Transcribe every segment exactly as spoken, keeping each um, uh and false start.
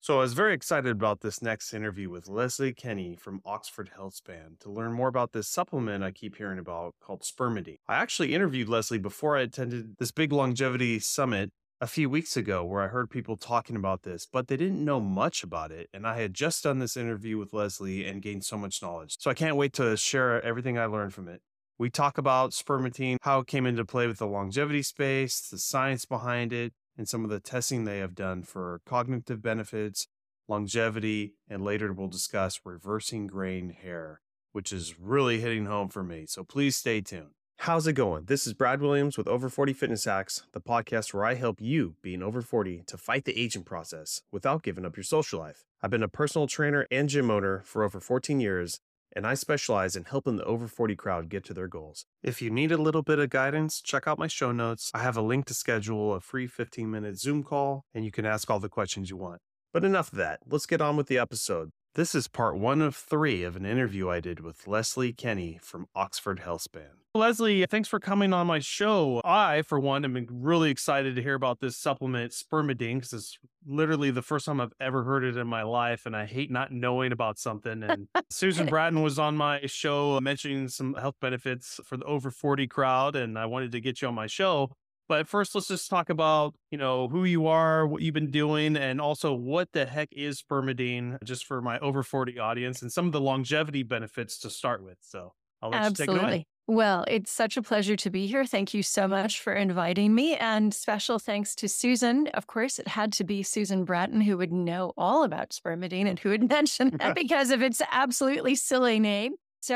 So I was very excited about this next interview with Leslie Kenny from Oxford Healthspan to learn more about this supplement I keep hearing about called spermidine. I actually interviewed Leslie before I attended this big longevity summit a few weeks ago where I heard people talking about this, but they didn't know much about it. And I had just done this interview with Leslie and gained so much knowledge. So I can't wait to share everything I learned from it. We talk about spermidine, how it came into play with the longevity space, the science behind it, and some of the testing they have done for cognitive benefits, longevity, and later we'll discuss reversing graying hair, which is really hitting home for me. So please stay tuned. How's it going? This is Brad Williams with Over forty Fitness Hacks, the podcast where I help you, being over forty, to fight the aging process without giving up your social life. I've been a personal trainer and gym owner for over fourteen years, and I specialize in helping the over forty crowd get to their goals. If you need a little bit of guidance, check out my show notes. I have a link to schedule a free fifteen minute Zoom call, and you can ask all the questions you want. But enough of that. Let's get on with the episode. This is part one of three of an interview I did with Leslie Kenny from Oxford Healthspan. Leslie, thanks for coming on my show. I, for one, am really excited to hear about this supplement, spermidine, because it's literally the first time I've ever heard it in my life, and I hate not knowing about something. And Susan Bratton was on my show mentioning some health benefits for the over forty crowd, and I wanted to get you on my show. But first, let's just talk about, you know, who you are, what you've been doing, and also what the heck is spermidine, just for my over forty audience, and some of the longevity benefits to start with. So I'll let Absolutely. you take it away. Well, it's such a pleasure to be here. Thank you so much for inviting me. And special thanks to Susan. Of course, it had to be Susan Bratton who would know all about spermidine and who would mention that because of its absolutely silly name.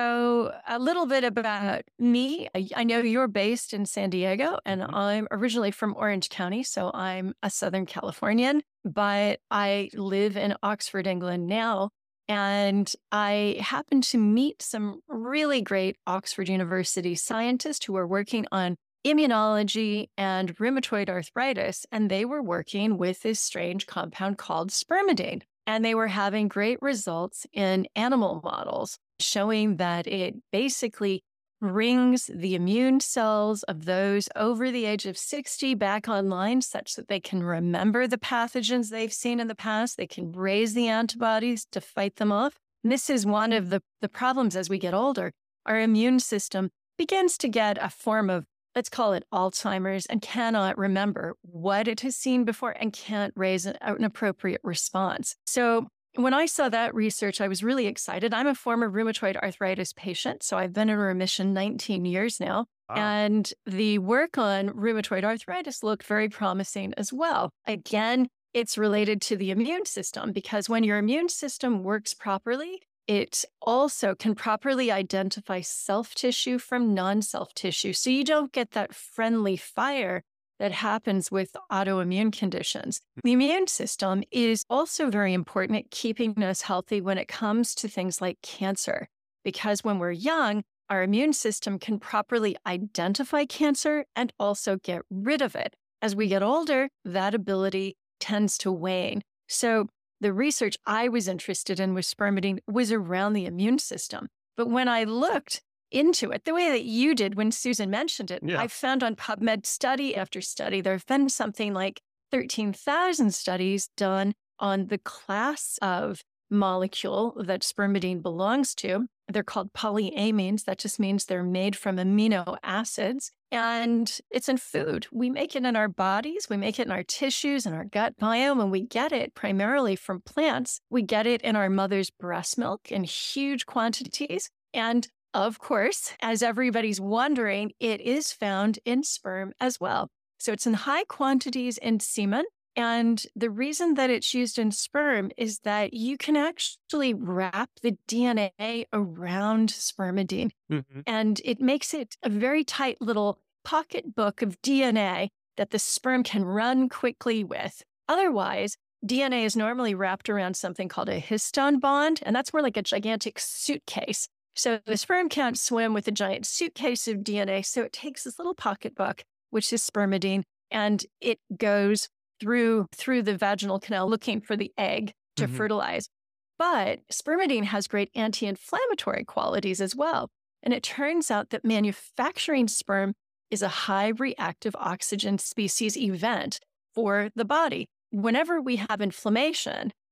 So a little bit about me. I, I know you're based in San Diego, and Mhm. I'm originally from Orange County, so I'm a Southern Californian, but I live in Oxford, England now. And I happened to meet some really great Oxford University scientists who were working on immunology and rheumatoid arthritis, and they were working with this strange compound called spermidine. And they were having great results in animal models, showing that it basically brings the immune cells of those over the age of sixty back online such that they can remember the pathogens they've seen in the past. They can raise the antibodies to fight them off. And this is one of the, the problems as we get older. Our immune system begins to get a form of, let's call it Alzheimer's, and cannot remember what it has seen before and can't raise an, an appropriate response. So when I saw that research, I was really excited. I'm a former rheumatoid arthritis patient, so I've been in remission nineteen years now. Wow. And the work on rheumatoid arthritis looked very promising as well. Again, it's related to the immune system because when your immune system works properly, it also can properly identify self tissue from non-self tissue. So you don't get that friendly fire that happens with autoimmune conditions. The immune system is also very important at keeping us healthy when it comes to things like cancer, because when we're young, our immune system can properly identify cancer and also get rid of it. As we get older, that ability tends to wane. So the research I was interested in with spermidine was around the immune system. But when I looked into it, the way that you did when Susan mentioned it, Yeah. I found on PubMed study after study, there have been something like thirteen thousand studies done on the class of molecule that spermidine belongs to. They're called polyamines. That just means they're made from amino acids. And it's in food. We make it in our bodies. We make it in our tissues and our gut biome, and we get it primarily from plants. We get it in our mother's breast milk in huge quantities. And of course, as everybody's wondering, it is found in sperm as well. So it's in high quantities in semen. And the reason that it's used in sperm is that you can actually wrap the D N A around spermidine. Mhm. And it makes it a very tight little pocketbook of D N A that the sperm can run quickly with. Otherwise, D N A is normally wrapped around something called a histone bond, and that's more like a gigantic suitcase. So the sperm can't swim with a giant suitcase of D N A, so it takes this little pocketbook, which is spermidine, and it goes through through the vaginal canal looking for the egg to Mhm. fertilize. But spermidine has great anti-inflammatory qualities as well. And it turns out that manufacturing sperm is a high reactive oxygen species event for the body. Whenever we have inflammation,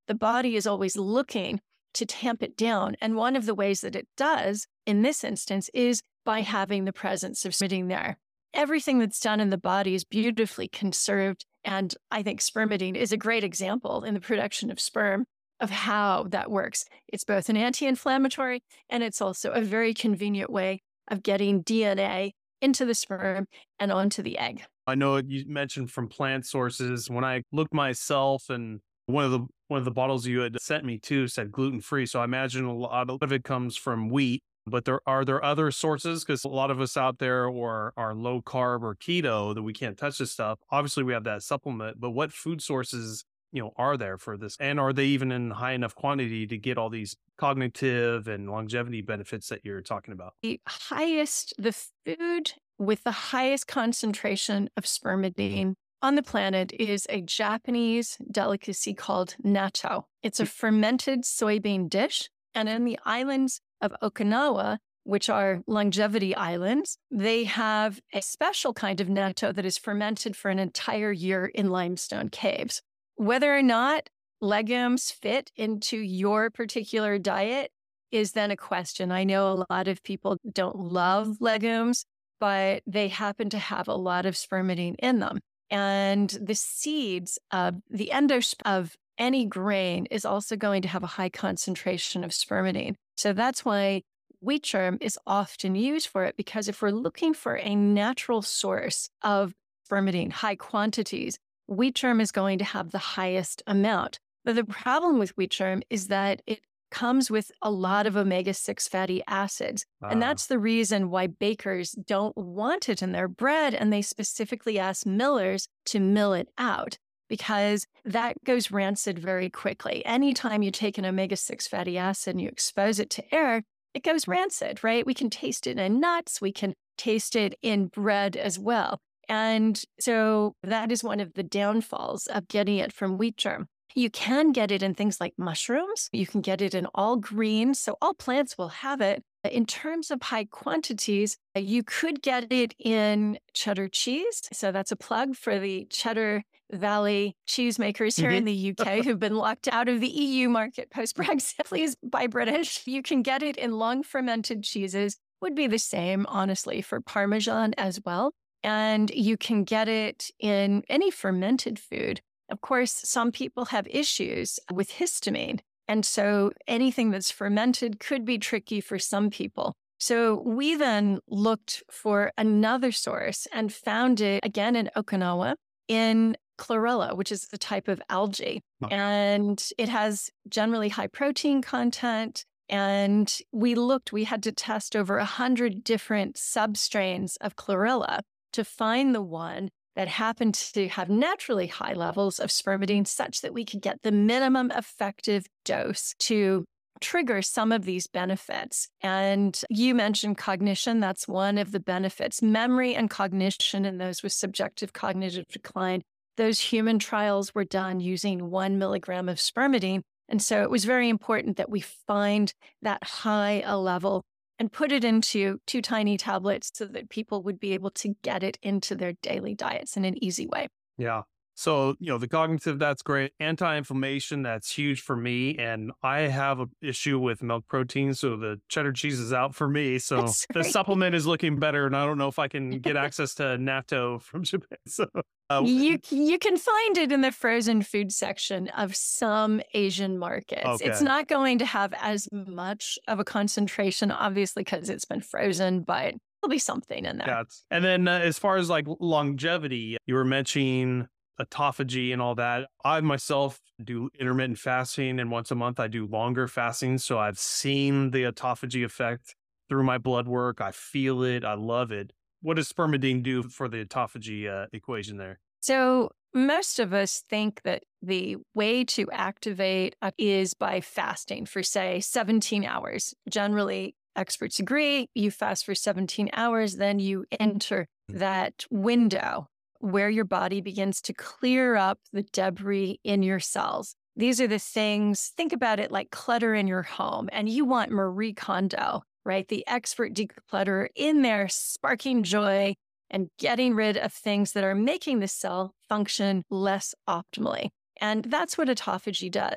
the body is always looking to tamp it down. And one of the ways that it does in this instance is by having the presence of spermidine there. Everything that's done in the body is beautifully conserved. And I think spermidine is a great example in the production of sperm of how that works. It's both an anti-inflammatory and it's also a very convenient way of getting D N A into the sperm and onto the egg. I know you mentioned from plant sources. When I looked myself, and one of the one of the bottles you had sent me too said gluten free. So I imagine a lot of it comes from wheat. But there are there other sources? Because a lot of us out there or are low carb or keto that we can't touch this stuff. Obviously, we have that supplement. But what food sources, you know, are there for this? And are they even in high enough quantity to get all these cognitive and longevity benefits that you're talking about? The highest, the food with the highest concentration of spermidine on the planet is a Japanese delicacy called natto. It's a fermented soybean dish. And in the islands of Okinawa, which are longevity islands, they have a special kind of natto that is fermented for an entire year in limestone caves. Whether or not legumes fit into your particular diet is then a question. I know a lot of people don't love legumes, but they happen to have a lot of spermidine in them. And the seeds of the endosperm of any grain is also going to have a high concentration of spermidine. So that's why wheat germ is often used for it, because if we're looking for a natural source of spermidine, high quantities, wheat germ is going to have the highest amount. But the problem with wheat germ is that it comes with a lot of omega six fatty acids. Uh. And that's the reason why bakers don't want it in their bread. And they specifically ask millers to mill it out, because that goes rancid very quickly. Anytime you take an omega six fatty acid and you expose it to air, it goes rancid, right? We can taste it in nuts. We can taste it in bread as well. And so that is one of the downfalls of getting it from wheat germ. You can get it in things like mushrooms. You can get it in all greens. So all plants will have it. In terms of high quantities, you could get it in cheddar cheese. So that's a plug for the Cheddar Valley cheesemakers here mm-hmm. in the U K who've been locked out of the E U market post-Brexit. Please buy British. You can get it in long fermented cheeses. Would be the same, honestly, for Parmesan as well. And you can get it in any fermented food. Of course, some people have issues with histamine. And so anything that's fermented could be tricky for some people. So we then looked for another source and found it again in Okinawa in chlorella, which is the type of algae. Oh. And it has generally high protein content. And we looked, we had to test over one hundred different substrains of chlorella to find the one that happened to have naturally high levels of spermidine such that we could get the minimum effective dose to trigger some of these benefits. And you mentioned cognition. That's one of the benefits. Memory and cognition in those with subjective cognitive decline. Those human trials were done using one milligram of spermidine. And so it was very important that we find that high a level and put it into two tiny tablets so that people would be able to get it into their daily diets in an easy way. Yeah. So, you know, the cognitive, that's great. Anti-inflammation, that's huge for me. And I have an issue with milk protein. So the cheddar cheese is out for me. So the supplement is looking better. And I don't know if I can get access to natto from Japan. So uh, you, you can find it in the frozen food section of some Asian markets. Okay. It's not going to have as much of a concentration, obviously, because it's been frozen, but there'll be something in there. Yeah, and then uh, as far as like longevity, you were mentioning autophagy and all that. I myself do intermittent fasting, and once a month I do longer fasting. So I've seen the autophagy effect through my blood work. I feel it. I love it. What does spermidine do for the autophagy uh, equation there? So most of us think that the way to activate is by fasting for, say, seventeen hours. Generally, experts agree. You fast for seventeen hours, then you enter that window where your body begins to clear up the debris in your cells. These are the things, think about it like clutter in your home. And you want Marie Kondo, right? The expert declutterer in there, sparking joy and getting rid of things that are making the cell function less optimally. And that's what autophagy does.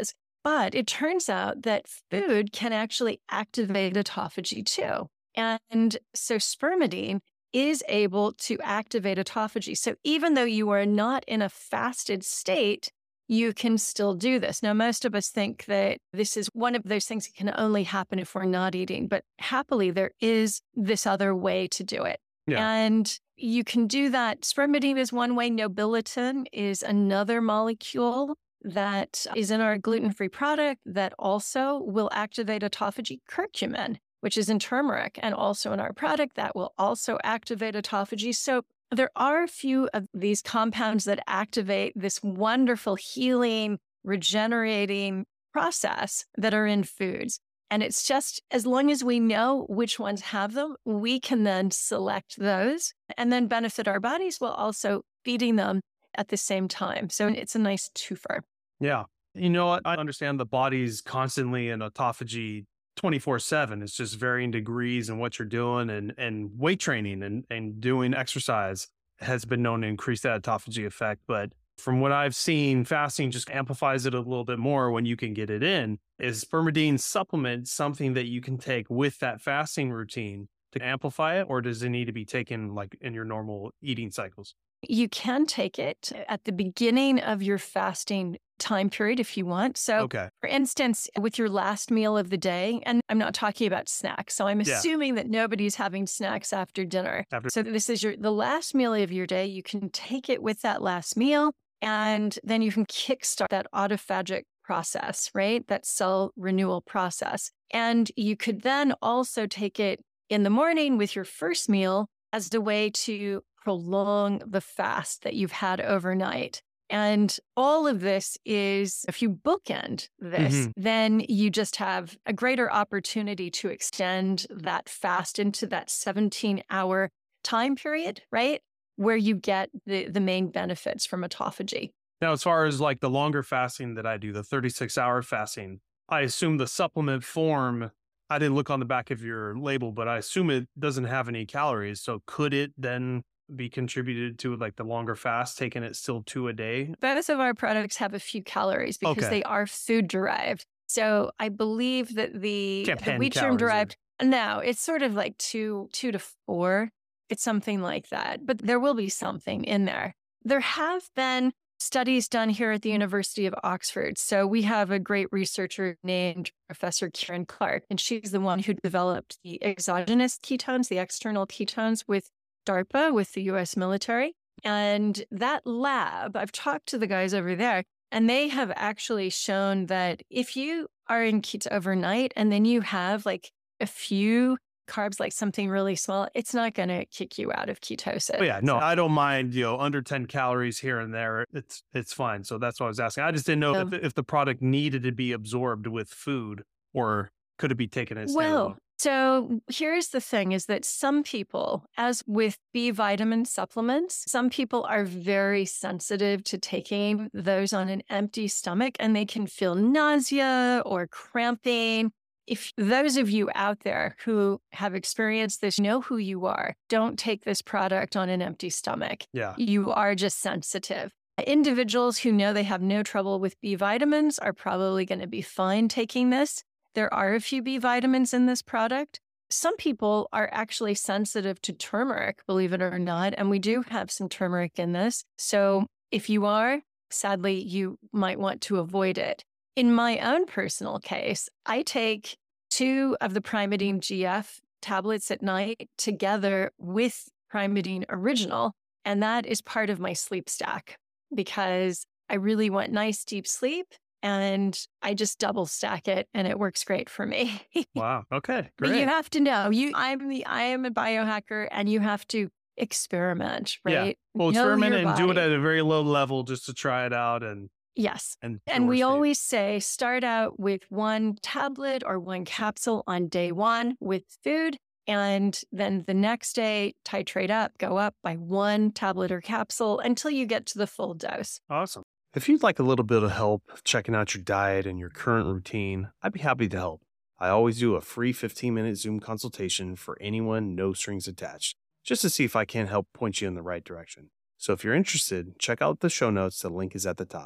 But it turns out that food can actually activate autophagy too. And so spermidine is able to activate autophagy. So even though you are not in a fasted state, you can still do this. Now, most of us think that this is one of those things that can only happen if we're not eating, but happily, there is this other way to do it. Yeah. And you can do that. Spermidine is one way. Nobiletin is another molecule that is in our gluten-free product that also will activate autophagy. Curcumin, which is in turmeric and also in our product, that will also activate autophagy. So there are a few of these compounds that activate this wonderful healing, regenerating process that are in foods. And it's just, as long as we know which ones have them, we can then select those and then benefit our bodies while also feeding them at the same time. So it's a nice twofer. Yeah. You know what? I understand the body's constantly in autophagy twenty-four seven. It's just varying degrees in what you're doing, and, and weight training and, and doing exercise has been known to increase that autophagy effect. But from what I've seen, fasting just amplifies it a little bit more when you can get it in. Is spermidine supplement something that you can take with that fasting routine to amplify it, or does it need to be taken like in your normal eating cycles? You can take it at the beginning of your fasting time period if you want. So, Okay. for instance, with your last meal of the day, and I'm not talking about snacks, so I'm Yeah. assuming that nobody's having snacks after dinner. After- So this is your the last meal of your day. You can take it with that last meal, and then you can kickstart that autophagic process, right? That cell renewal process. And you could then also take it in the morning with your first meal as a way to prolong the fast that you've had overnight. And all of this is, if you bookend this, Mhm. then you just have a greater opportunity to extend that fast into that seventeen hour time period, right? Where you get the, the main benefits from autophagy. Now, as far as like the longer fasting that I do, the thirty-six hour fasting, I assume the supplement form, I didn't look on the back of your label, but I assume it doesn't have any calories. So could it then be contributed to like the longer fast, taking it still two a day? Both of our products have a few calories because Okay. they are food derived. So I believe that the, Can't the pen wheat germ calories derived, no, it's sort of like two, two to four. It's something like that, but there will be something in there. There have been studies done here at the University of Oxford. So we have a great researcher named Professor Kieran Clark, and she's the one who developed the exogenous ketones, the external ketones with DARPA, with the U S military. And that lab, I've talked to the guys over there, and they have actually shown that if you are in keto overnight and then you have like a few carbs, like something really small, it's not going to kick you out of ketosis. Oh, yeah, no, So, I don't mind, you know, under ten calories here and there. It's it's fine. So that's what I was asking. I just didn't know Um, if, if the product needed to be absorbed with food, or could it be taken as well, standalone? so here's the thing is that some people, as with B vitamin supplements, some people are very sensitive to taking those on an empty stomach and they can feel nausea or cramping. If those of you out there who have experienced this know who you are, don't take this product on an empty stomach. Yeah. You are just sensitive. Individuals who know they have no trouble with B vitamins are probably going to be fine taking this. There are a few B vitamins in this product. Some people are actually sensitive to turmeric, believe it or not, and we do have some turmeric in this. So if you are, sadly, you might want to avoid it. In my own personal case, I take two of the Primatene G F tablets at night together with Primatene Original, and that is part of my sleep stack because I really want nice deep sleep. And I just double stack it and it works great for me. Wow. Okay. But you Great. have to know, you I'm the I am a biohacker and you have to experiment, Yeah. right? Well, Know experiment your and do it body. at a very low level just to try it out and Yes. and And your we state. always say start out with one tablet or one capsule on day one with food. And then the next day, titrate up, go up by one tablet or capsule until you get to the full dose. Awesome. If you'd like a little bit of help checking out your diet and your current routine, I'd be happy to help. I always do a free fifteen minute Zoom consultation for anyone, no strings attached, just to see if I can help point you in the right direction. So if you're interested, check out the show notes. The link is at the top.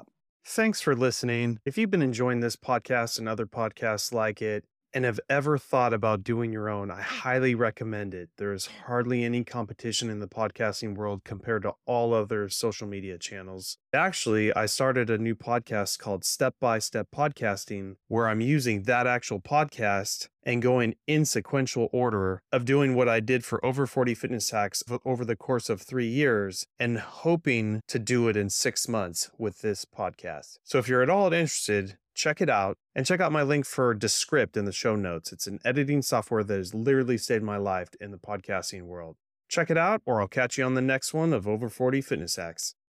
Thanks for listening. If you've been enjoying this podcast and other podcasts like it, and have ever thought about doing your own, I highly recommend it. There is hardly any competition in the podcasting world compared to all other social media channels. Actually, I started a new podcast called Step by Step Podcasting, where I'm using that actual podcast and going in sequential order of doing what I did for Over forty Fitness Hacks over the course of three years and hoping to do it in six months with this podcast. So if you're at all interested, check it out and check out my link for Descript in the show notes. It's an editing software that has literally saved my life in the podcasting world. Check it out, or I'll catch you on the next one of Over forty Fitness Hacks.